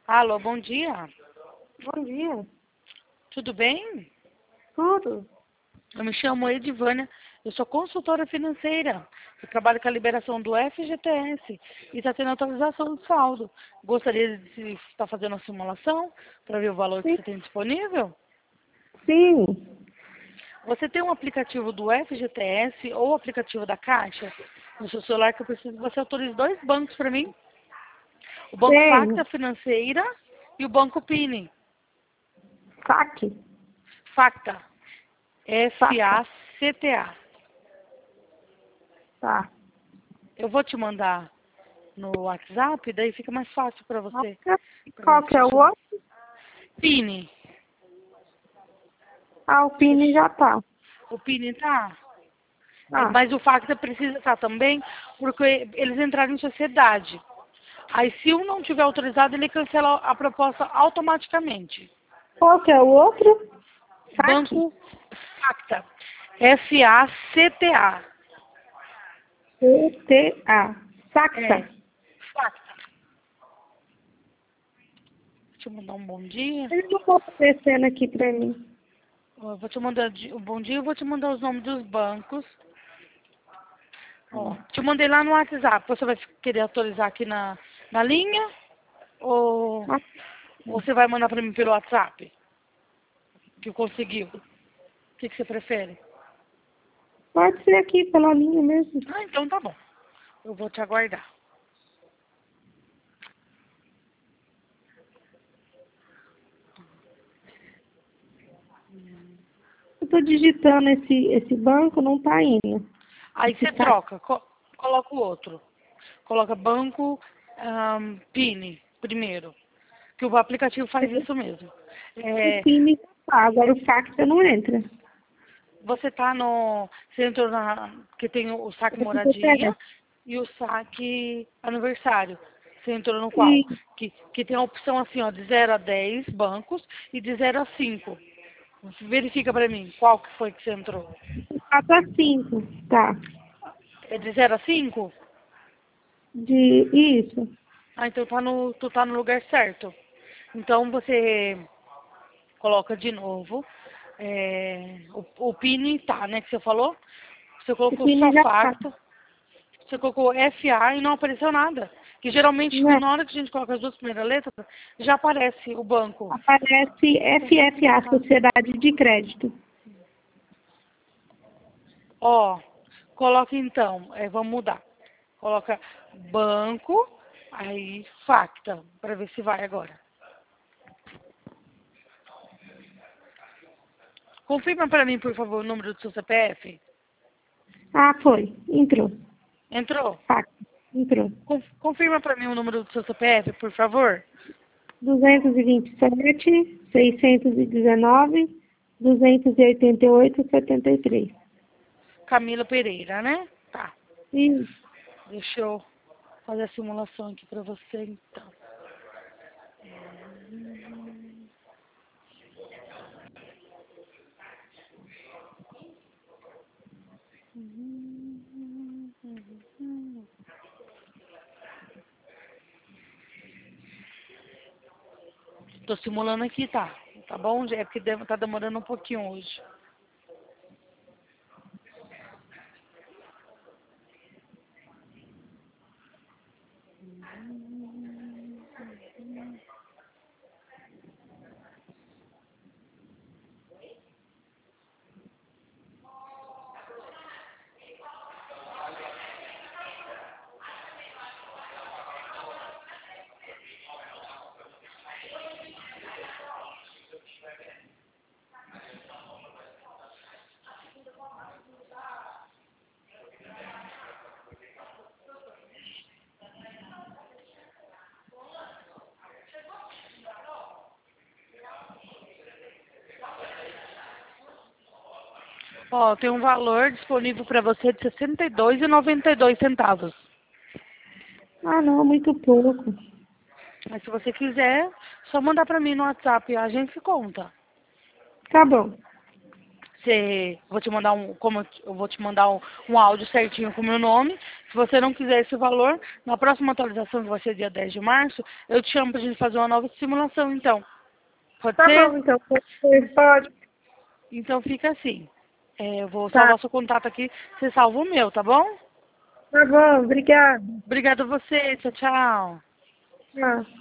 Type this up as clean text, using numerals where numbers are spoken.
Alô, bom dia. Bom dia. Tudo bem? Tudo? Eu me chamo Edivânia, eu sou consultora financeira. Eu trabalho com a liberação do FGTS e está tendo atualização do saldo. Gostaria de estar fazendo uma simulação para ver o valor que Sim. você tem disponível? Sim. Você tem um aplicativo do FGTS ou o aplicativo da Caixa no seu celular que eu preciso que você autorize 2 bancos para mim? O Banco Tenho. Facta Financeira e o Banco Pini. Saque. Facta. Saca. FACTA. Tá. Eu vou te mandar no WhatsApp, daí fica mais fácil para você. Pra Qual que você é o chamar. outro? Pini. Ah, o Pini já tá. O Pini tá. Ah, Mas o Facta precisa estar também, porque eles entraram em sociedade. Aí se um não tiver autorizado, ele cancela a proposta automaticamente. qual que é o outro? Saque. Banco Facta. FACTA. CTA. É. Sacta. Facta. Deixa eu mandar um bom dia. Ele não tá aparecendo aqui pra mim. Eu vou te mandar o bom dia, eu vou te mandar os nomes dos bancos. Ó, te mandei lá no WhatsApp. Você vai querer atualizar aqui na linha? Ou Ah, você vai mandar para mim pelo WhatsApp? Que conseguiu? O que você prefere? pode ser aqui pela linha mesmo. Ah, então tá bom. Eu vou te aguardar. Eu tô digitando esse banco, não tá indo. Aí Esse você saque. troca, coloca o outro. Coloca banco PIN primeiro. Que o aplicativo faz isso mesmo. O É, Pini já tá, agora o Sacta não entra. você tá no. Você entrou que tem o saque Esse CPF. moradia e o saque aniversário. Você entrou no qual? E Que tem a opção assim, ó, de 0 a 10 bancos e de 0 a 5. Verifica pra mim, qual que foi que você entrou? 4 a 5. Tá. É de 0 a 5? Isso. Ah, então tu tá no lugar certo. Então você coloca de novo. O PIN tá, né, que você falou? Você O colocou Pini só já tá. facto. Você colocou FA e não apareceu nada. Que geralmente, Né? na hora que a gente coloca as 2 primeiras letras, já aparece o banco. Aparece FFA, Sociedade de Crédito. Ó, coloca então, vamos mudar. Coloca banco, aí facta, para ver se vai agora. Confirma para mim, por favor, o número do seu CPF. Ah, foi. Entrou. Entrou? Fax. Entrou. Confirma para mim o número do seu CPF, por favor. 227, 619, 288, 73. Camila Pereira, né? Tá. Isso. Deixa eu fazer a simulação aqui para você, então. Tô simulando aqui, tá? Tá bom? É porque tá demorando um pouquinho hoje. Ó, tem um valor disponível para você de R$ 62,92. Ah, não, muito pouco. Mas se você quiser, só mandar para mim no WhatsApp, a gente conta. Tá bom. vou te mandar eu vou te mandar um áudio certinho com o meu nome. Se você não quiser esse valor, na próxima atualização, que vai ser dia 10 de março, eu te chamo pra gente fazer uma nova simulação, então. Pode Tá ser? bom, então. Pode. Então fica assim. Eu vou Tá. salvar seu contato aqui, você salva o meu, tá bom? Tá bom, obrigada. Obrigada a você, tchau, tchau. Tchau.